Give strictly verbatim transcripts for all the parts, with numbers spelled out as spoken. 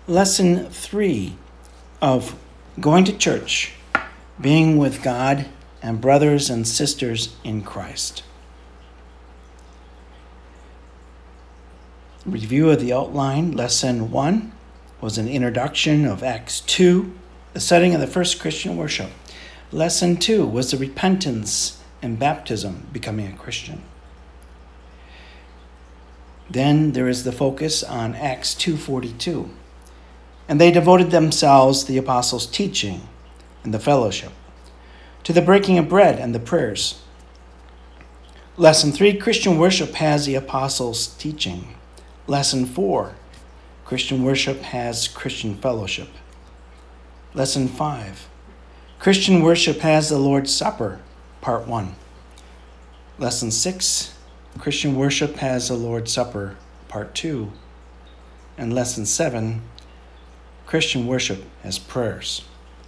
Lesson three of going to church, being with God and brothers and sisters in Christ. Review of the outline. Lesson one was an introduction of Acts two, the setting of the first Christian worship. Lesson two was the repentance and baptism, becoming a Christian. Then there is the focus on Acts two forty-two. And they devoted themselves, the apostles' teaching and the fellowship, to the breaking of bread and the prayers. Lesson three, Christian worship has the apostles' teaching. Lesson four, Christian worship has Christian fellowship. Lesson five, Christian worship has the Lord's Supper, part one. Lesson six, Christian worship has the Lord's Supper, part two. And lesson seven, Christian worship has prayers.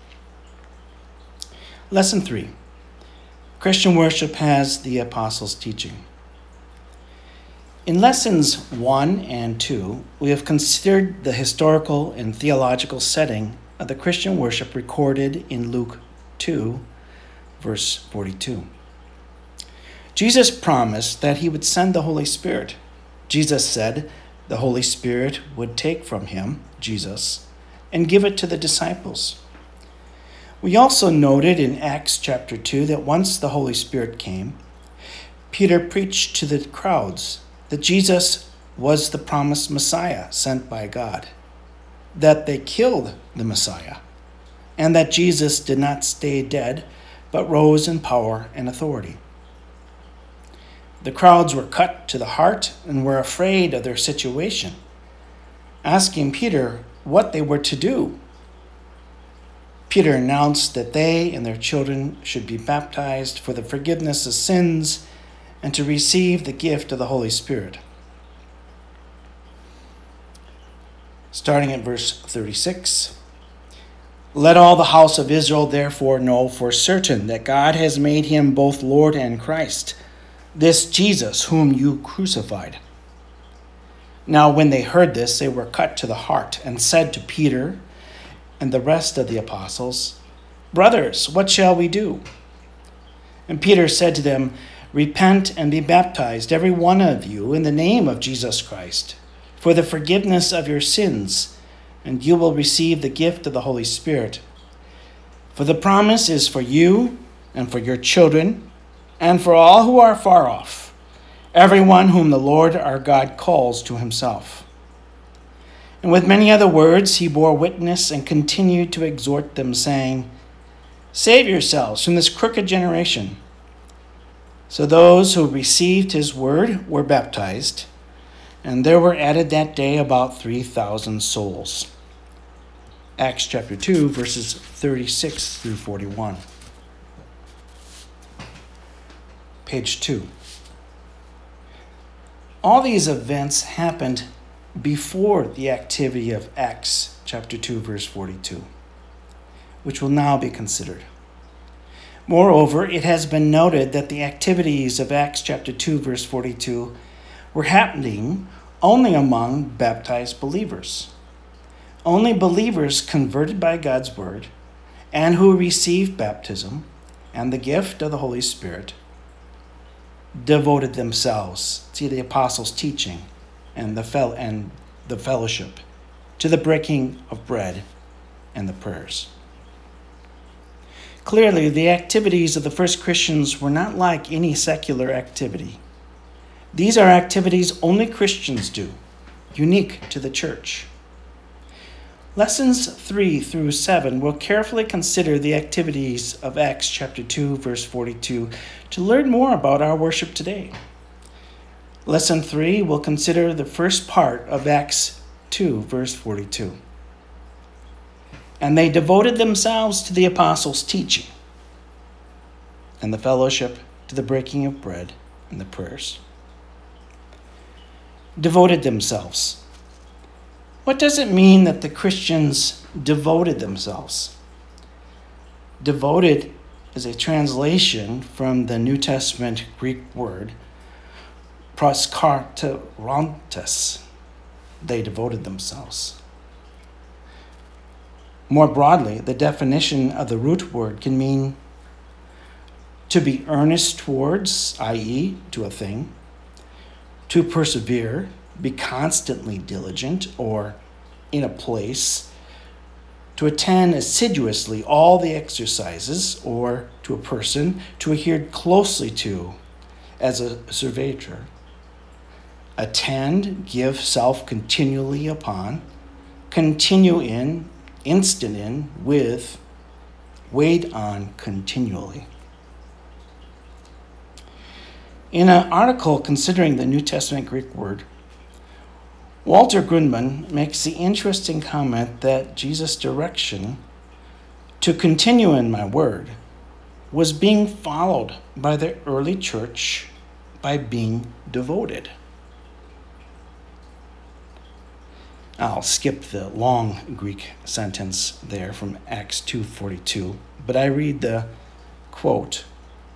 Lesson three, Christian worship has the apostles' teaching. In lessons one and two, we have considered the historical and theological setting of the Christian worship recorded in Luke two, verse forty-two. Jesus promised that he would send the Holy Spirit. Jesus said the Holy Spirit would take from him, Jesus, and give it to the disciples. We also noted in Acts chapter two that once the Holy Spirit came, Peter preached to the crowds that Jesus was the promised Messiah sent by God, that they killed the Messiah, and that Jesus did not stay dead, but rose in power and authority. The crowds were cut to the heart and were afraid of their situation, asking Peter what they were to do. Peter announced that they and their children should be baptized for the forgiveness of sins and to receive the gift of the Holy Spirit. Starting at verse thirty-six, let all the house of Israel therefore know for certain that God has made him both Lord and Christ, this Jesus whom you crucified. Now when they heard this, they were cut to the heart and said to Peter and the rest of the apostles, brothers, what shall we do? And Peter said to them, repent and be baptized, every one of you, in the name of Jesus Christ, for the forgiveness of your sins, and you will receive the gift of the Holy Spirit. For the promise is for you and for your children and for all who are far off, everyone whom the Lord our God calls to himself. And with many other words he bore witness and continued to exhort them, saying, save yourselves from this crooked generation. So those who received his word were baptized, and there were added that day about three thousand souls. Acts chapter two, verses thirty-six through forty-one. Page two. All these events happened before the activity of Acts chapter two, verse forty-two, which will now be considered. Moreover, it has been noted that the activities of Acts chapter two, verse forty-two were happening only among baptized believers. Only believers converted by God's word and who received baptism and the gift of the Holy Spirit devoted themselves to the apostles' teaching and the fel- and the fellowship, to the breaking of bread and the prayers. Clearly, the activities of the first Christians were not like any secular activity. These are activities only Christians do, unique to the church. Lessons three through seven will carefully consider the activities of Acts chapter two, verse forty-two, to learn more about our worship today. Lesson three will consider the first part of Acts two, verse forty-two. And they devoted themselves to the apostles' teaching and the fellowship, to the breaking of bread and the prayers. Devoted themselves. What does it mean that the Christians devoted themselves? Devoted is a translation from the New Testament Greek word proskarterontes. They devoted themselves. More broadly, the definition of the root word can mean to be earnest towards, that is, to a thing, to persevere, be constantly diligent or in a place, to attend assiduously all the exercises, or to a person, to adhere closely to as a servitor. Attend, give self continually upon, continue in, instant in, with, wait on continually. In an article considering the New Testament Greek word, Walter Grundmann makes the interesting comment that Jesus' direction to continue in my word was being followed by the early church by being devoted. I'll skip the long Greek sentence there from Acts two forty-two, but I read the quote.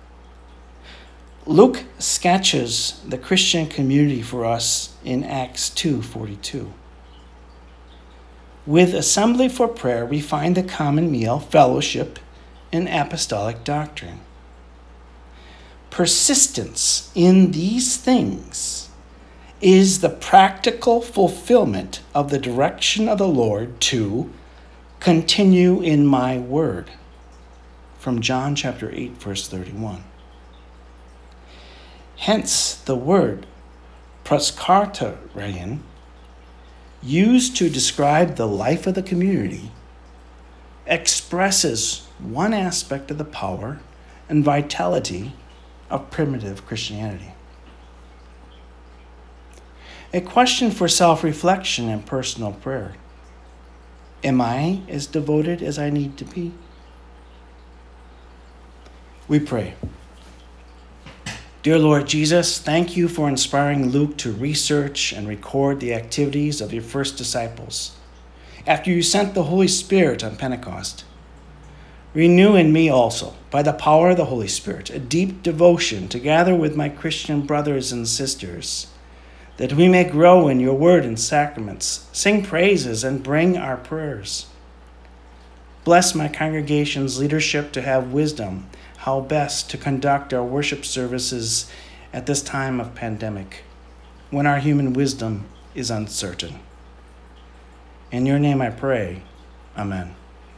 Luke sketches the Christian community for us in Acts two forty-two. With assembly for prayer, we find the common meal, fellowship, and apostolic doctrine. Persistence in these things is the practical fulfillment of the direction of the Lord to continue in my word, from John chapter eight, verse thirty-one. Hence, the word proskarterion, used to describe the life of the community, expresses one aspect of the power and vitality of primitive Christianity. A question for self-reflection and personal prayer. Am I as devoted as I need to be? We pray. Dear Lord Jesus, thank you for inspiring Luke to research and record the activities of your first disciples after you sent the Holy Spirit on Pentecost. Renew in me also, by the power of the Holy Spirit, a deep devotion to gather with my Christian brothers and sisters, that we may grow in your word and sacraments, sing praises, and bring our prayers. Bless my congregation's leadership to have wisdom how best to conduct our worship services at this time of pandemic, when our human wisdom is uncertain. In your name I pray, Amen.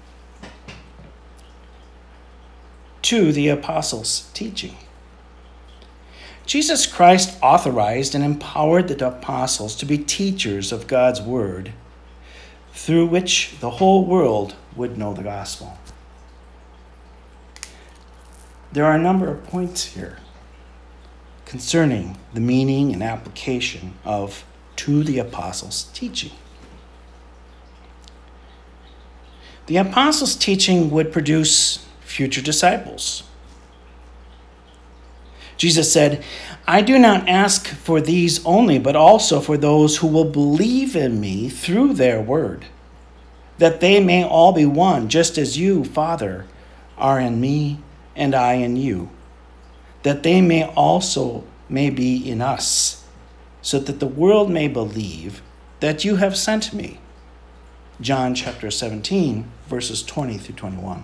To the apostles' teaching. Jesus Christ authorized and empowered the apostles to be teachers of God's word, through which the whole world would know the gospel. There are a number of points here concerning the meaning and application of to the apostles' teaching. The apostles' teaching would produce future disciples. Jesus said, I do not ask for these only, but also for those who will believe in me through their word, that they may all be one, just as you, Father, are in me and I in you, that they may also may be in us, so that the world may believe that you have sent me. John chapter seventeen, verses twenty through twenty-one.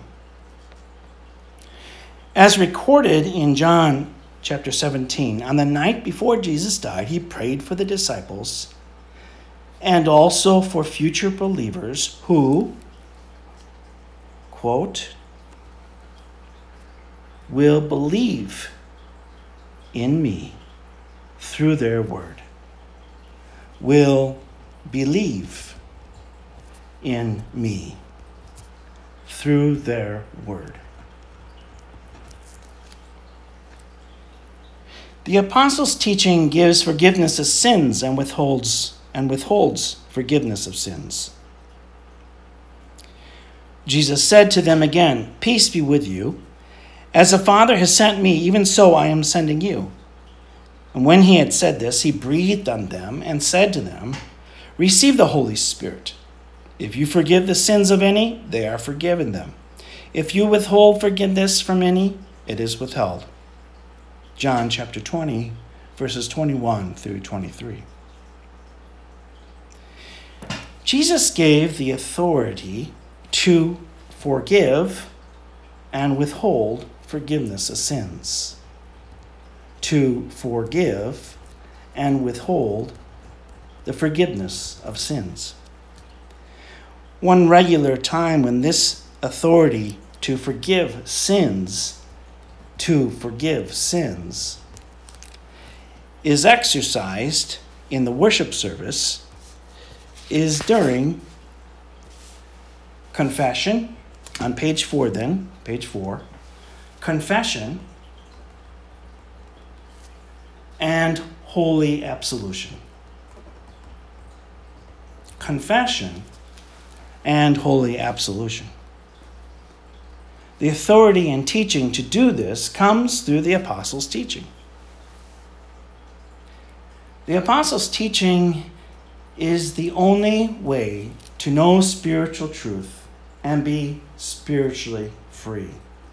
As recorded in John chapter seventeen, on the night before Jesus died, he prayed for the disciples and also for future believers who, quote, will believe in me through their word. Will believe in me through their word. The apostles' teaching gives forgiveness of sins and withholds and withholds forgiveness of sins. Jesus said to them again, peace be with you. As the Father has sent me, even so I am sending you. And when he had said this, he breathed on them and said to them, receive the Holy Spirit. If you forgive the sins of any, they are forgiven them. If you withhold forgiveness from any, it is withheld. John chapter twenty, verses twenty-one through twenty-three. Jesus gave the authority to forgive and withhold forgiveness of sins. To forgive and withhold the forgiveness of sins. One regular time when this authority to forgive sins, to forgive sins, is exercised in the worship service is during confession, on page four then, page four, confession and holy absolution. Confession and holy absolution. The authority and teaching to do this comes through the apostles' teaching. The apostles' teaching is the only way to know spiritual truth and be spiritually free.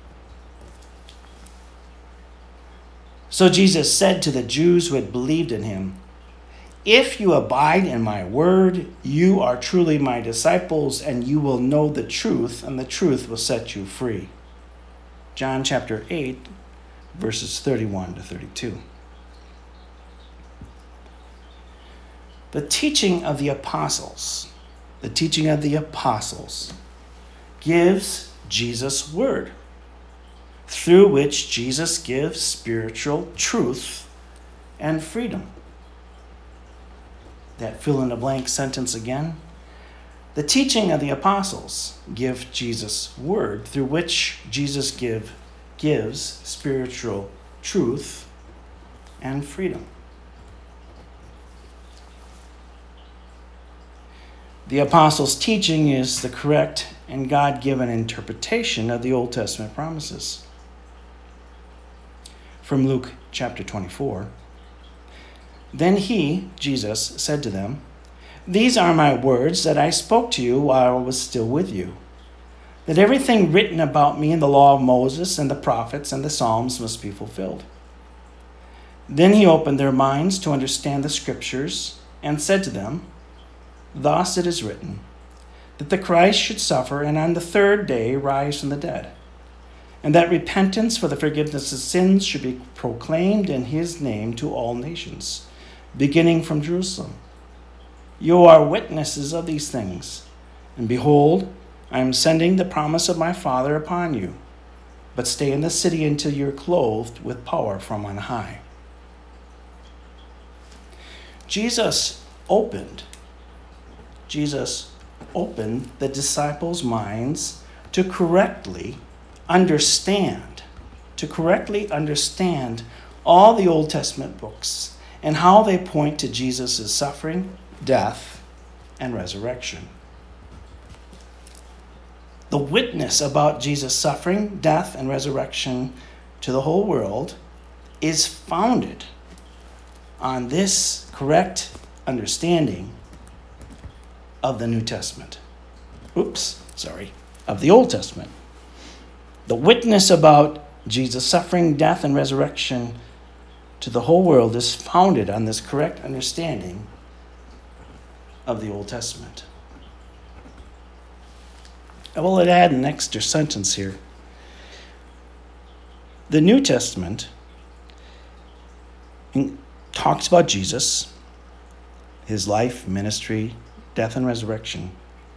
So Jesus said to the Jews who had believed in him, "If you abide in my word, you are truly my disciples, and you will know the truth, and the truth will set you free." John chapter eight, verses thirty-one to thirty-two. The teaching of the apostles, the teaching of the apostles gives Jesus' word, through which Jesus gives spiritual truth and freedom. That fill-in-the-blank sentence again. The teaching of the apostles give Jesus' word, through which Jesus give, gives spiritual truth and freedom. The apostles' teaching is the correct and God-given interpretation of the Old Testament promises. From Luke chapter twenty-four. Then he, Jesus, said to them, "These are my words that I spoke to you while I was still with you, that everything written about me in the law of Moses and the prophets and the Psalms must be fulfilled." Then he opened their minds to understand the scriptures and said to them, "Thus it is written, that the Christ should suffer and on the third day rise from the dead, and that repentance for the forgiveness of sins should be proclaimed in his name to all nations, beginning from Jerusalem. You are witnesses of these things, and behold, I am sending the promise of my Father upon you, but stay in the city until you're clothed with power from on high." Jesus opened Jesus opened the disciples' minds to correctly understand, to correctly understand all the Old Testament books and how they point to Jesus' suffering, death, and resurrection. The witness about Jesus' suffering, death, and resurrection to the whole world is founded on this correct understanding of the New Testament. Oops, sorry, of the Old Testament. The witness about Jesus' suffering, death, and resurrection to the whole world is founded on this correct understanding of the Old Testament. I will add an extra sentence here. The New Testament talks about Jesus, his life, ministry, death, and resurrection.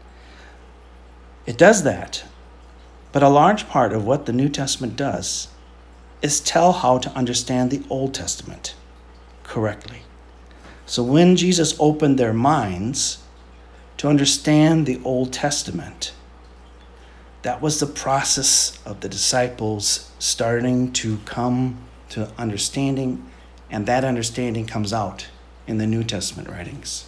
It does that, but a large part of what the New Testament does is tell how to understand the Old Testament correctly. So when Jesus opened their minds to understand the Old Testament, that was the process of the disciples starting to come to understanding, and that understanding comes out in the New Testament writings.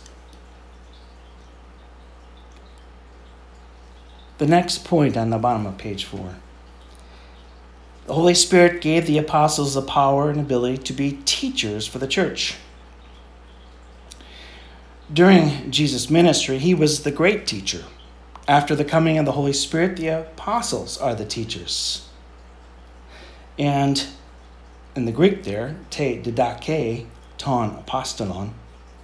The next point on the bottom of page four. The Holy Spirit gave the apostles the power and ability to be teachers for the church. During Jesus' ministry, he was the great teacher. After the coming of the Holy Spirit, the apostles are the teachers. And in the Greek there, te didake ton apostolon,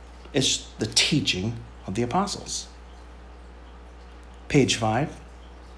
is the teaching of the apostles. Page five.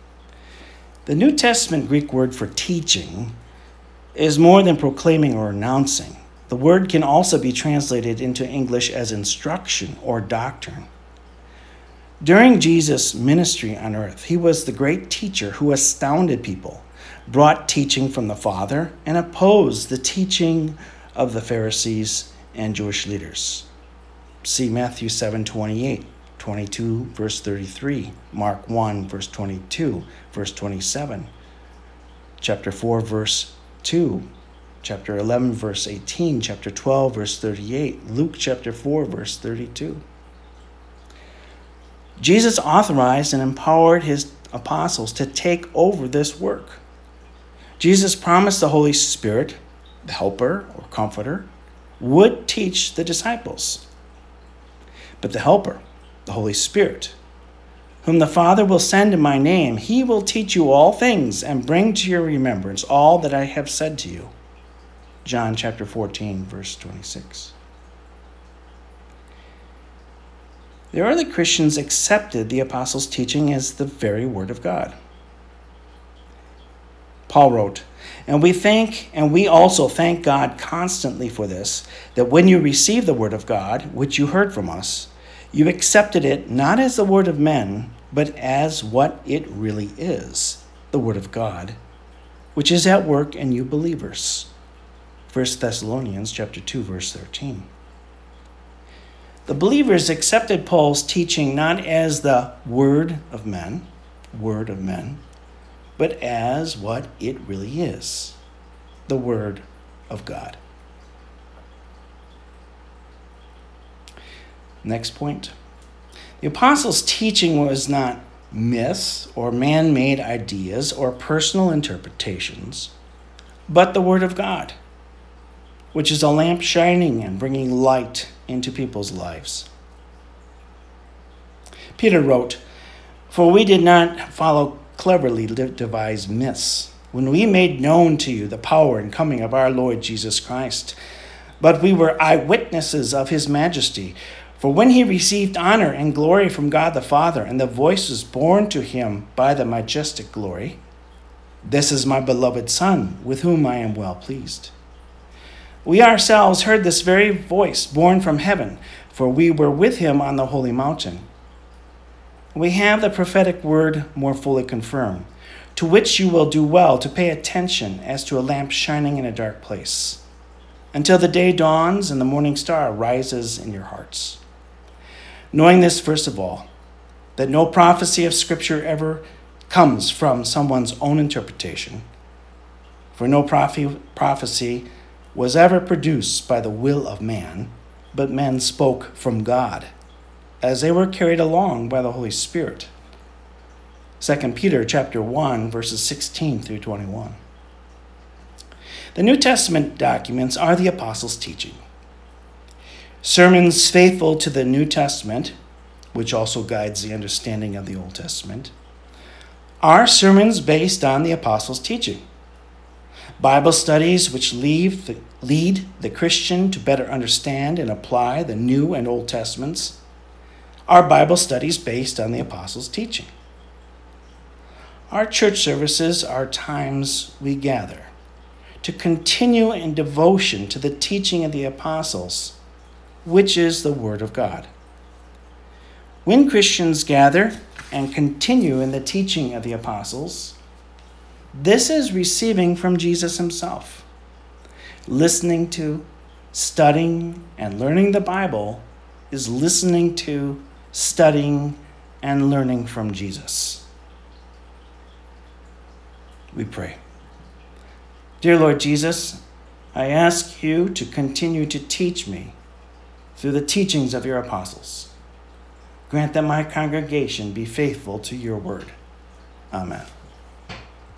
The New Testament Greek word for teaching is more than proclaiming or announcing. The word can also be translated into English as instruction or doctrine. During Jesus' ministry on earth, he was the great teacher who astounded people, brought teaching from the Father, and opposed the teaching of the Pharisees and Jewish leaders. See Matthew seven twenty-eight, twenty-two, verse thirty-three, Mark one, verse twenty-two, verse twenty-seven, chapter four, verse two, chapter eleven, verse eighteen, chapter twelve, verse thirty-eight, Luke chapter four, verse thirty-two. Jesus authorized and empowered his apostles to take over this work. Jesus promised the Holy Spirit, the helper or comforter, would teach the disciples. But the helper, the Holy Spirit, whom the Father will send in my name, he will teach you all things and bring to your remembrance all that I have said to you. John chapter fourteen, verse twenty-six. The early Christians accepted the apostles' teaching as the very word of God. Paul wrote, "And we thank, and we also thank God constantly for this, that when you received the word of God, which you heard from us, you accepted it not as the word of men, but as what it really is, the word of God, which is at work in you believers." First Thessalonians chapter two, verse thirteen. The believers accepted Paul's teaching not as the word of men, word of men, but as what it really is, the word of God. Next point. The apostles' teaching was not myths or man-made ideas or personal interpretations, but the word of God, which is a lamp shining and bringing light into people's lives. Peter wrote, "For we did not follow cleverly devised myths when we made known to you the power and coming of our Lord Jesus Christ, but we were eyewitnesses of his majesty. For when he received honor and glory from God the Father, and the voice was borne to him by the majestic glory, 'This is my beloved Son, with whom I am well pleased.' We ourselves heard this very voice borne from heaven, for we were with him on the holy mountain. We have the prophetic word more fully confirmed, to which you will do well to pay attention as to a lamp shining in a dark place, until the day dawns and the morning star rises in your hearts. Knowing this, first of all, that no prophecy of Scripture ever comes from someone's own interpretation, for no prophe- prophecy was ever produced by the will of man, but men spoke from God, as they were carried along by the Holy Spirit." Second Peter chapter one, verses sixteen through twenty-one. The New Testament documents are the apostles' teaching. Sermons faithful to the New Testament, which also guides the understanding of the Old Testament, are sermons based on the apostles' teaching. Bible studies which lead the, lead the Christian to better understand and apply the New and Old Testaments are Bible studies based on the apostles' teaching. Our church services are times we gather to continue in devotion to the teaching of the apostles, which is the Word of God. When Christians gather and continue in the teaching of the apostles, this is receiving from Jesus himself. Listening to, studying, and learning the Bible is listening to, studying, and learning from Jesus. We pray. Dear Lord Jesus, I ask you to continue to teach me through the teachings of your apostles. Grant that my congregation be faithful to your word. Amen.